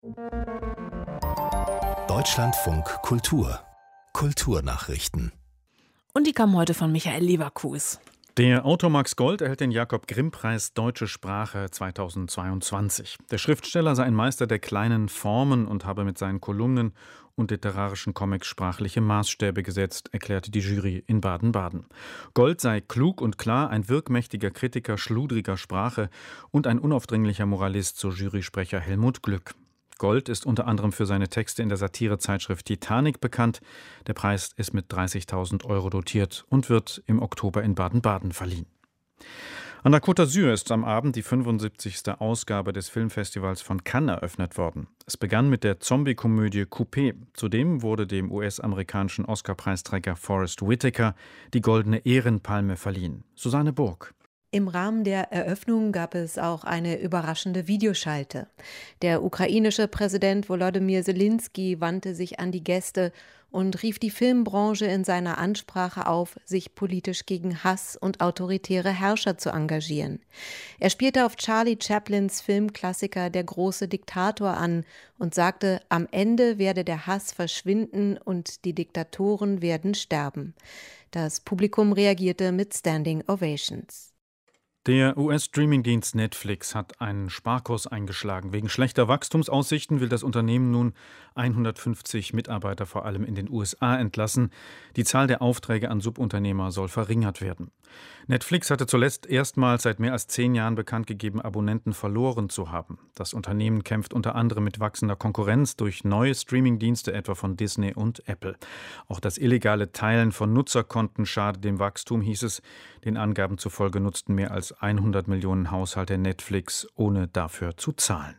Deutschlandfunk Kultur Kulturnachrichten. Und die kam heute von Michael Leverkues. Der Autor Max Gold erhält den Jakob-Grimm-Preis Deutsche Sprache 2022. Der Schriftsteller sei ein Meister der kleinen Formen und habe mit seinen Kolumnen und literarischen Comics sprachliche Maßstäbe gesetzt, erklärte die Jury in Baden-Baden. Gold sei klug und klar, ein wirkmächtiger Kritiker schludriger Sprache und ein unaufdringlicher Moralist, so Jurysprecher Helmut Glück. Gold ist unter anderem für seine Texte in der Satirezeitschrift Titanic bekannt. Der Preis ist mit 30.000 € dotiert und wird im Oktober in Baden-Baden verliehen. An der Côte d'Azur ist am Abend die 75. Ausgabe des Filmfestivals von Cannes eröffnet worden. Es begann mit der Zombie-Komödie Coupé. Zudem wurde dem US-amerikanischen Oscar-Preisträger Forest Whitaker die Goldene Ehrenpalme verliehen. Susanne Burg. Im Rahmen der Eröffnung gab es auch eine überraschende Videoschalte. Der ukrainische Präsident Volodymyr Zelensky wandte sich an die Gäste und rief die Filmbranche in seiner Ansprache auf, sich politisch gegen Hass und autoritäre Herrscher zu engagieren. Er spielte auf Charlie Chaplins Filmklassiker Der große Diktator an und sagte, am Ende werde der Hass verschwinden und die Diktatoren werden sterben. Das Publikum reagierte mit Standing Ovations. Der US-Streamingdienst Netflix hat einen Sparkurs eingeschlagen. Wegen schlechter Wachstumsaussichten will das Unternehmen nun 150 Mitarbeiter vor allem in den USA entlassen. Die Zahl der Aufträge an Subunternehmer soll verringert werden. Netflix hatte zuletzt erstmals seit mehr als 10 Jahren bekannt gegeben, Abonnenten verloren zu haben. Das Unternehmen kämpft unter anderem mit wachsender Konkurrenz durch neue Streamingdienste, etwa von Disney und Apple. Auch das illegale Teilen von Nutzerkonten schade dem Wachstum, hieß es. Den Angaben zufolge nutzten mehr als 100 Millionen Haushalte Netflix, ohne dafür zu zahlen.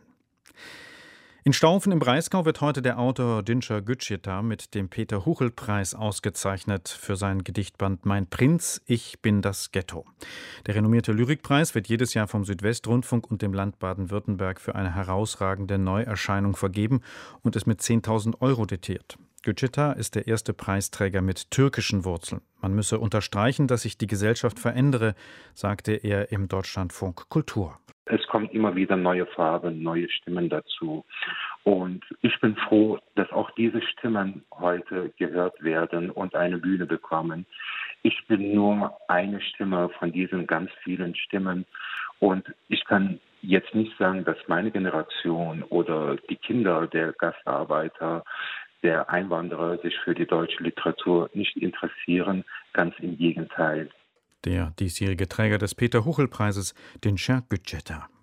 In Staufen im Breisgau wird heute der Autor Dinçer Güceta mit dem Peter-Huchel-Preis ausgezeichnet für sein Gedichtband Mein Prinz, ich bin das Ghetto. Der renommierte Lyrikpreis wird jedes Jahr vom Südwestrundfunk und dem Land Baden-Württemberg für eine herausragende Neuerscheinung vergeben und ist mit 10.000 € dotiert. Güceta ist der erste Preisträger mit türkischen Wurzeln. Man müsse unterstreichen, dass sich die Gesellschaft verändere, sagte er im Deutschlandfunk Kultur. Es kommt immer wieder neue Farben, neue Stimmen dazu. Und ich bin froh, dass auch diese Stimmen heute gehört werden und eine Bühne bekommen. Ich bin nur eine Stimme von diesen ganz vielen Stimmen. Und ich kann jetzt nicht sagen, dass meine Generation oder die Kinder der Gastarbeiter, der Einwanderer sich für die deutsche Literatur nicht interessieren. Ganz im Gegenteil. Der diesjährige Träger des Peter-Huchel-Preises, Dinçer Güceta.